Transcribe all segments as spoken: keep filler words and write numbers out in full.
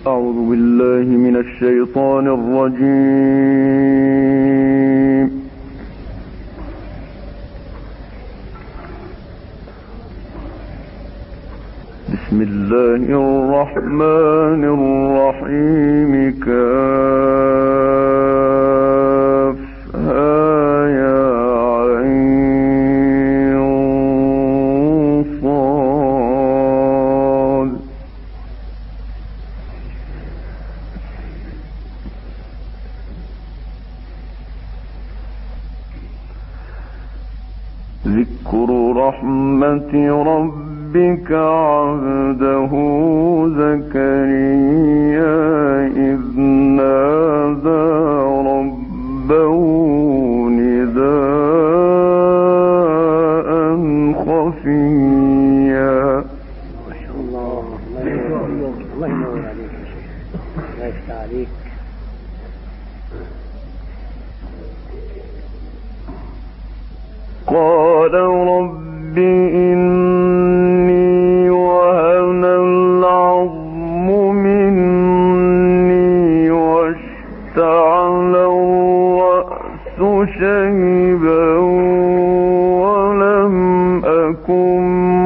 أعوذ بالله من الشيطان الرجيم. بسم الله الرحمن الرحيم. كافها يا عين صاد. ذكر رحمة ربك عبده زكريا إذ نادى ربه نداء خفيا. ما شاء الله. الله ينور عليك يا شيخ. الله يفتح عليك. قال رب إني وهن العظم مني واشتعل الرأس شيبا ولم أكن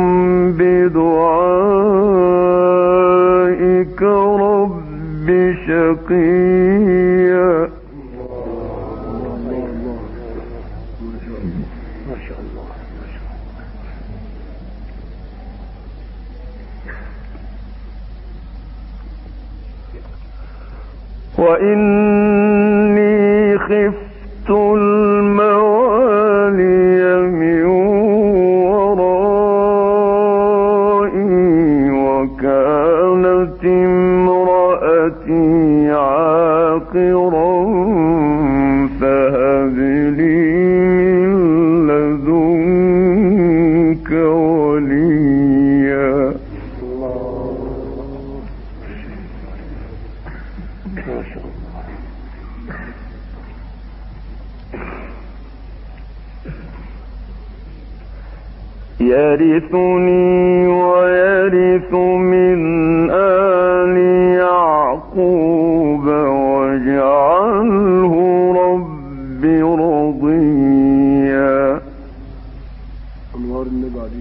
بدعائك رب شقيا. وإني خفت الموالي من ورائي وكانت امرأتي عاقرا فهب لي من لدنك وليا. يرثني ويرث من آل يعقوب واجعله رب رضيا. أنوار النبي عليك.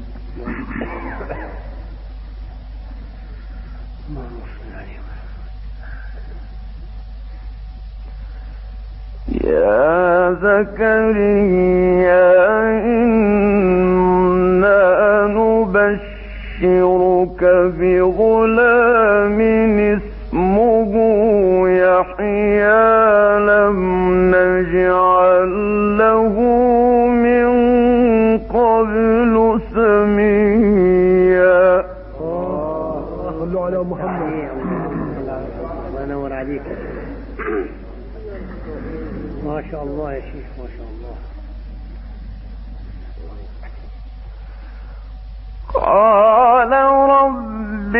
يا زكريا إنا نبشرك بغلام اسمه يحيى لم نجعل له من قبل سميا. صلوا على محمد. الله ينور عليك. ما شاء الله يا شيخ ما شاء الله. قال رب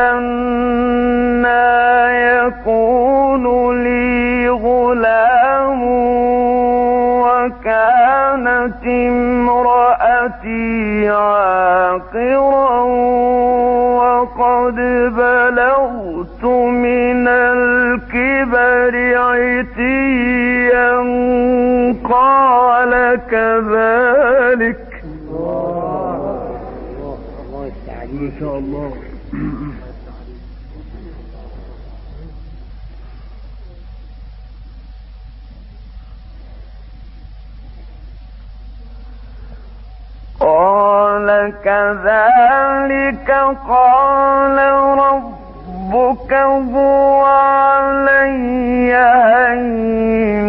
أنى يكون لي غلام وكانت امرأتي عاقرا وقد بلغت من الكبر عتيا قال كذلك. ما شاء الله. قال كذلك قال ربك هو علي هين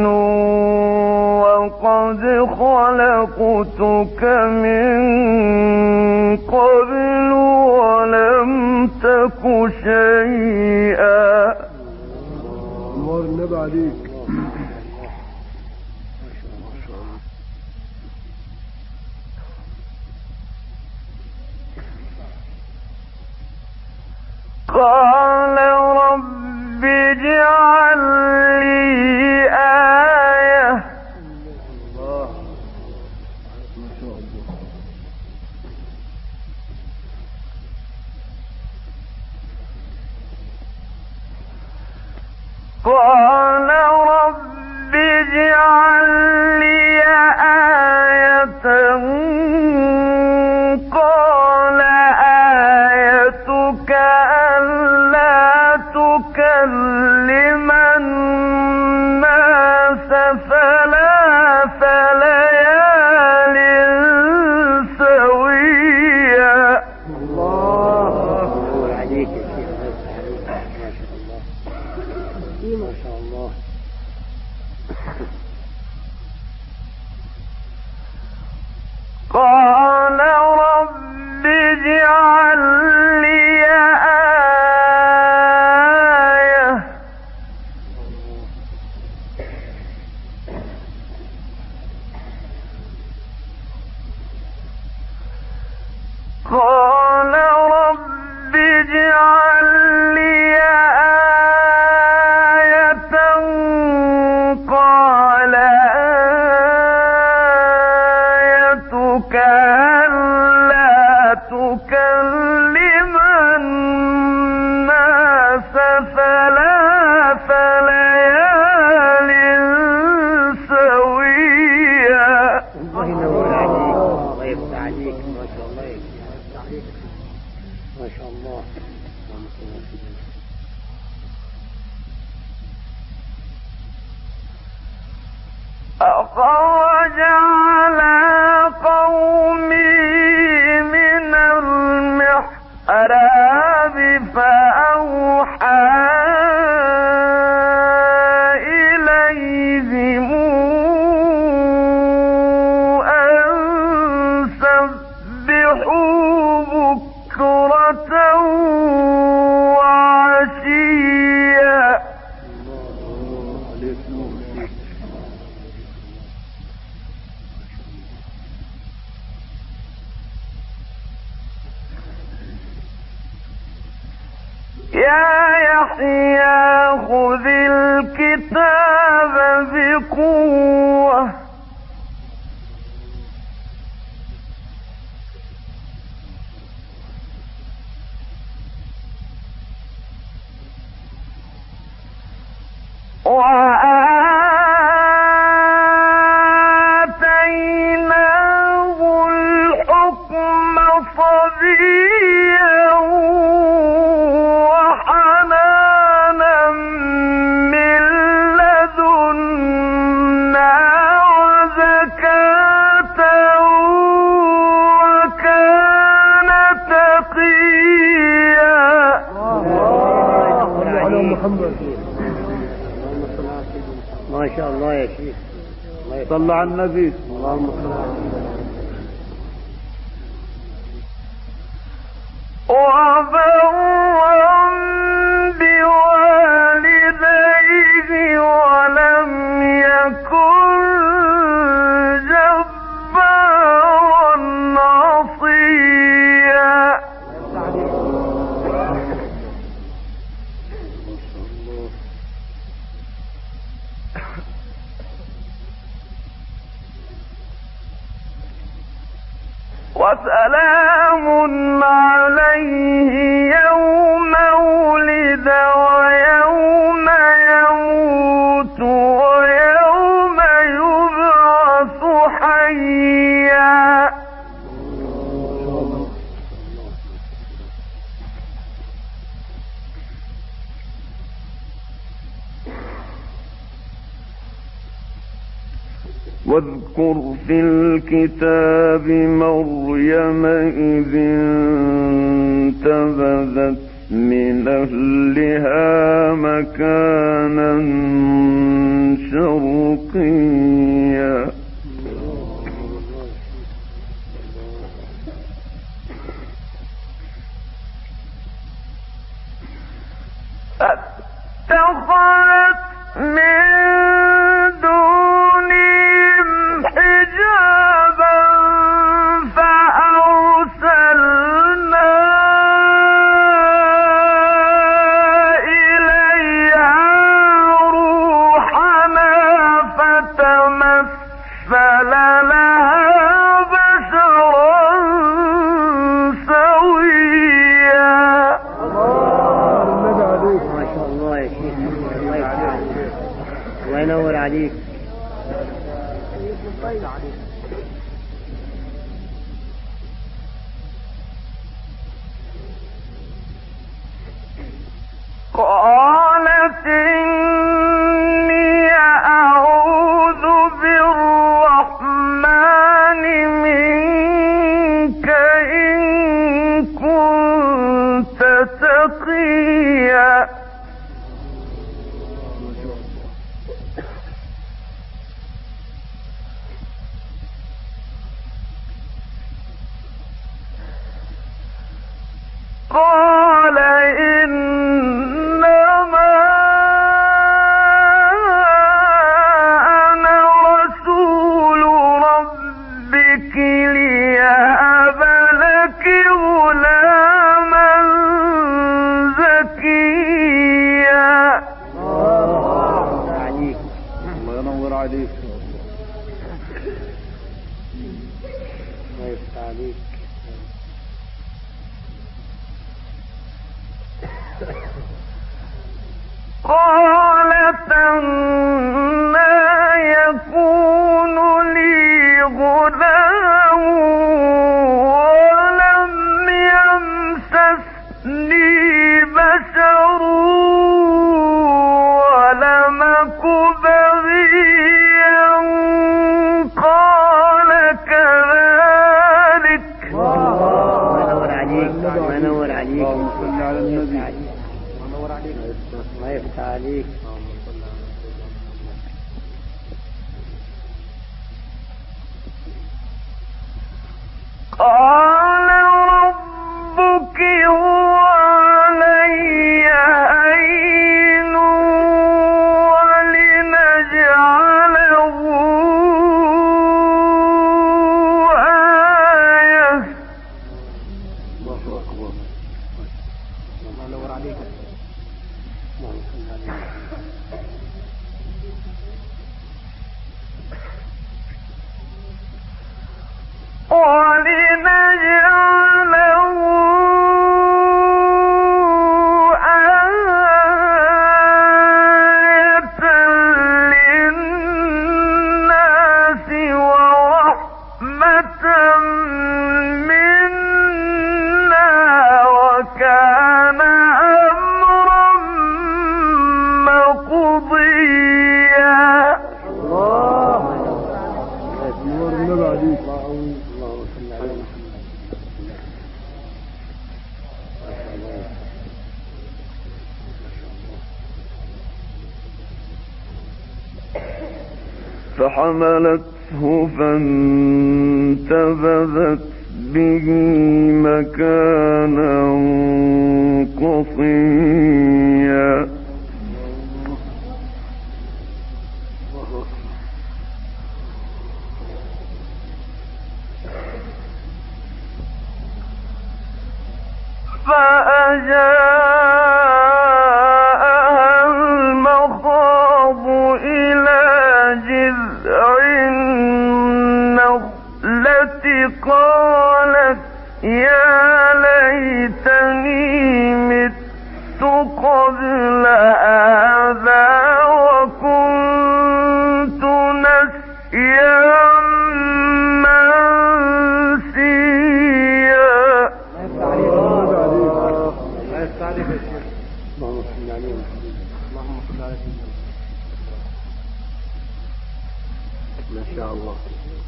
وقد خلقتك من قبل ولم تك شيئا. أنوار النبي عليك. قال رب اجعل لي آية. الله ما شاء الله. قال رب اجعل لي آية قال آيتك ألا تكلم الناس ثلاث ليال سويا. الله عليك يا شيخ، ما شاء الله. قال رب اجعل لي آية قال رب اجعل لي آية قال آيتك ألا تكلم الناس ثلاث ليال سويا. الله ينور عليك، الله يفتح عليك، ما شاء الله يا شيخ، ما شاء الله. أخرج على قومه من المحراب فأوحى إليهم أن سبحوا بكرة وعشيا. يا يحيى خذ الكتاب بقوة وآتيناه الحكم صبيا وحنانا من لدنا وزكاة وكان تقيا. الله على محمد. ما شاء الله يا شيخ، صلى على النبي. اللهم صل على وبرا بوالديه ولم يكن جبارا عصيا. وسلام عليه يوم ولد ويوم يموت ويوم يبعث حيا. واذكر في الكتاب مريم إذ انتبذت من أهلها مكانا شرقيا. فاتخذت من دونهم حجابا فأرسلنا إليها روحنا فتمثل لها بشرا سويا. ما شاء الله يا شيخ، الله يفتح قالت إني أعوذ بالرحمن منك إن كنت تقيا. قال إنما أنا رسول ربك ليهب لك غلاما زكيا. الله ينور عليك. الله يفتح عليك. قالت أنى يكون لي غلام ولم يمسسني بشر ولم أك بغيا قال كذلك. الله ينور عليك. اللهم صل على النبي. الله يفتح عليك. قال ربك هو علي هين ولنجعله آية. الله أكبر. الله ينور عليك. ولنجعله آية للناس ورحمة منا وكان أمرا مقضيا. الله نور النبي عليك. فحملته فانتبذت به مكانا قصيا. فأجاءها المخاض إلى جذع النخلة قالت يا ليتني مت قبل هذا وكنت نسيا ما شاء الله.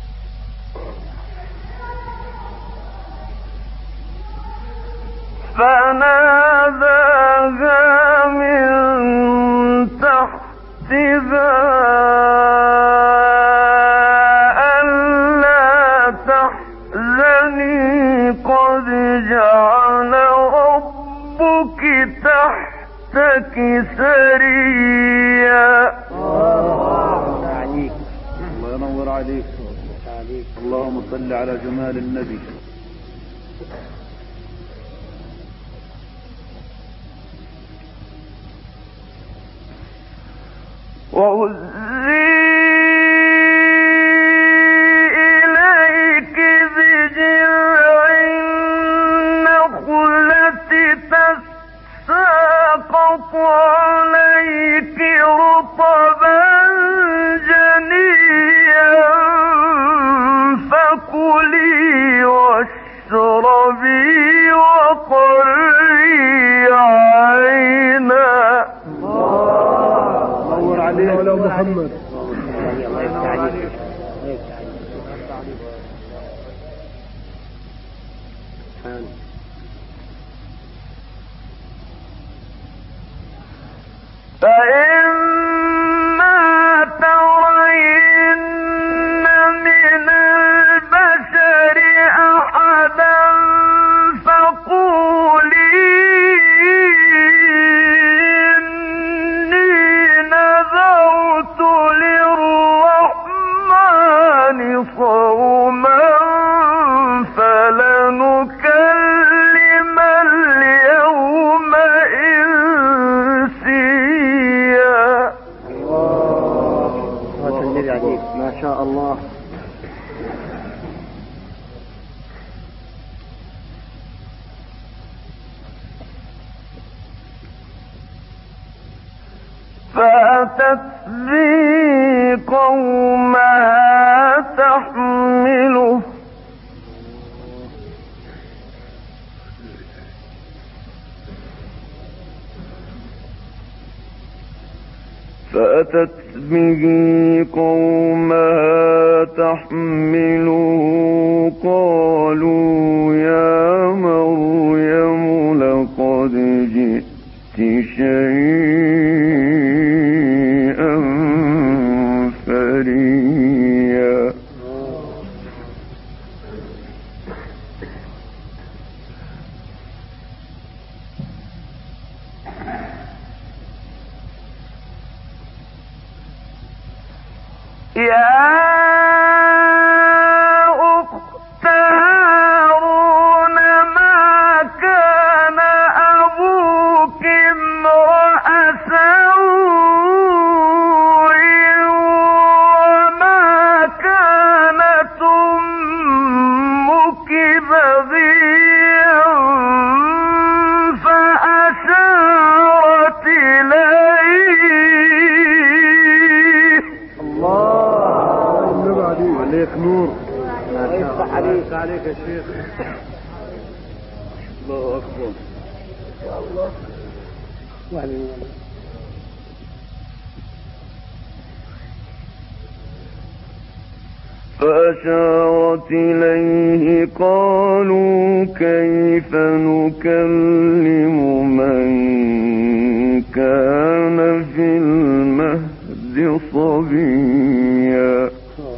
فناداها من تحتها ألا تحزني قد جعل ربك تحتك سريا. الله ينور عليك. اللهم صل على جمال النبي. وهزي إليك بجذع النخلة تساقط عليك رطبا جنيا فإما ترين من البشر أحدا فقولي إني نذرت للرحمن صوما فلنكلم اليوم إنسيا. ما شاء الله. فأتت به قومها تحمله فأتت به قومها تحمله قالوا يا مريم لقد جئت شيئا فريا. يا أخت هارون ما كان أبوك امرأ سوء وما كانت أمك بغيا فأشارت إليه. عليك نور. ما يفتح عليك عليك يا شيخ. الله أكبر. الله. فأشارت إليه قالوا كيف نكلم من كان في المهد صبيا.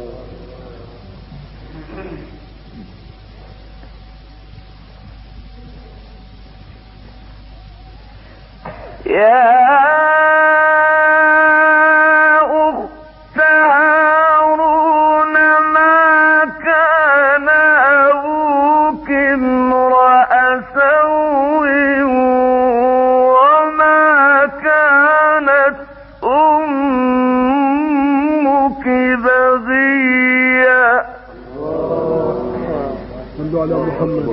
يا أخت هارون ما كان أبوك امرأ سوء وما كانت أمك بغيا. صلوا على محمد.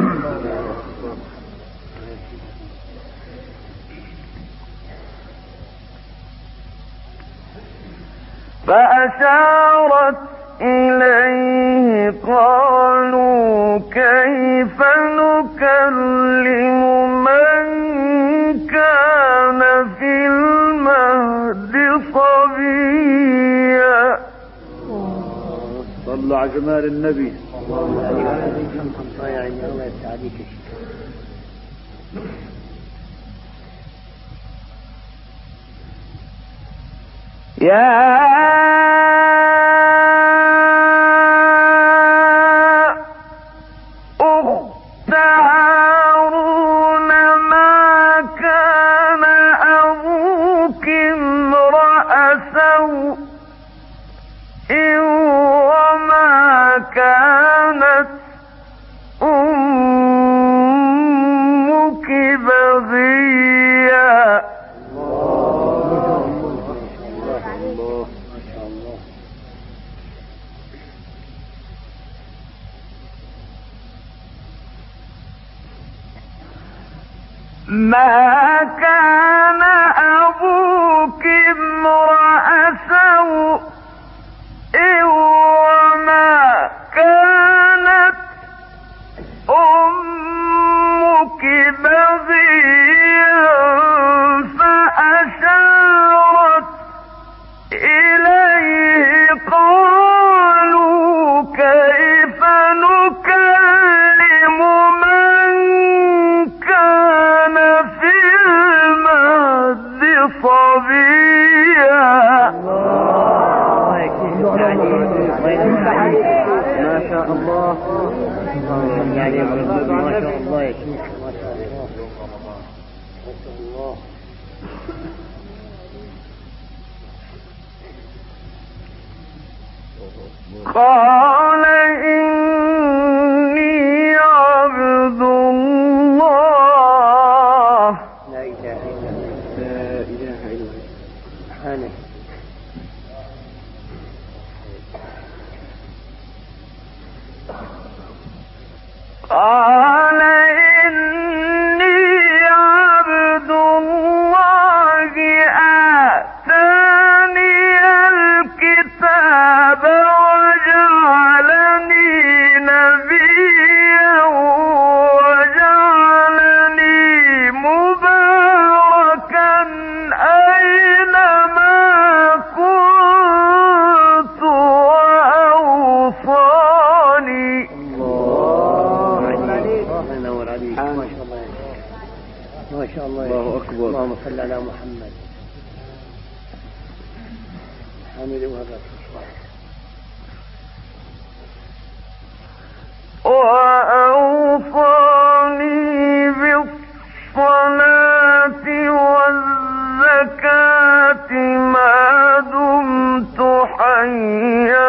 فأشارت إليه قالوا كيف نكلم من كان في المهد صبيا. صلوا على جمال النبي. يا أخت هارون ما كان أبوك امرأ سوء وما كانت أمك بغيا. ما كان أبوك امرأ سوء وما كانت أمك بغيا فأشارت إليه قالوا كيف نكلم من صبيا. ما شاء الله. يعني ما شاء الله يا شيخ. ما شاء الله. ما شاء الله. قال إني عبد الله. لا إله إلا الله. لا إله إلا الله. سبحانه. قال إني عبد الله آتاني الكتاب وجعلني نبيا وجعلني مباركا أينما كنت وأوصاني. ما شاء الله. الله أكبر. اللهم صل على محمد. حامد وهبك. وأوصاني بالصلاة والزكاة ما دمت حيا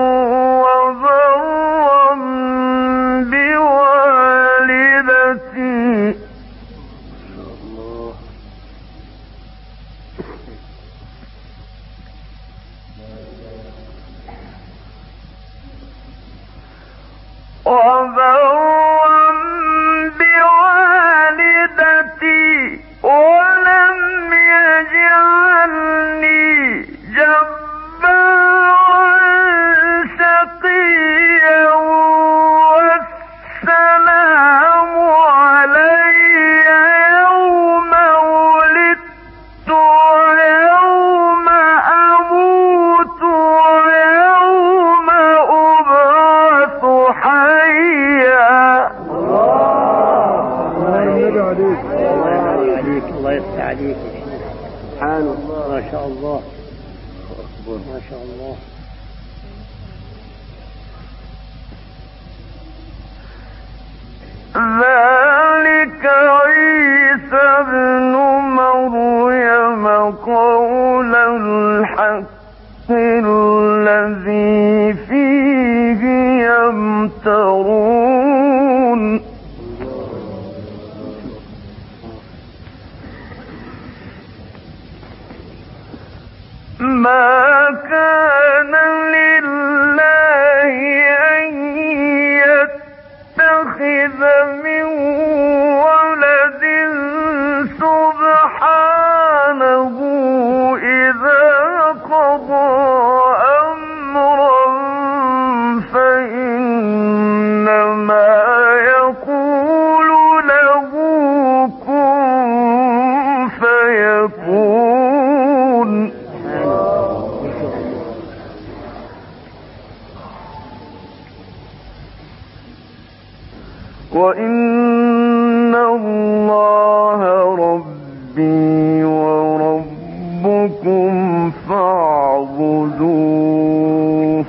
وبرا بوالدتي. وبرا بوالدتي ولم يجعلني جبارا شقيا والسلام علي يوم ولدت ويوم أموت ويوم أبعث حيا. الله يفتح عليك. سبحان الله. ما شاء الله. ما شاء الله. ذلك عيسى ابن مريم قول الحق الذي فيه يمترون. ما كان لله أن يتخذ من ولد سبحانه إذا قضى أمرا فإنما يقول له كن فيكون. وإن الله ربي وربكم فاعبدوه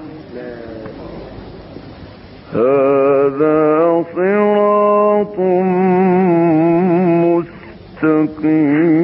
هذا صراط مستقيم.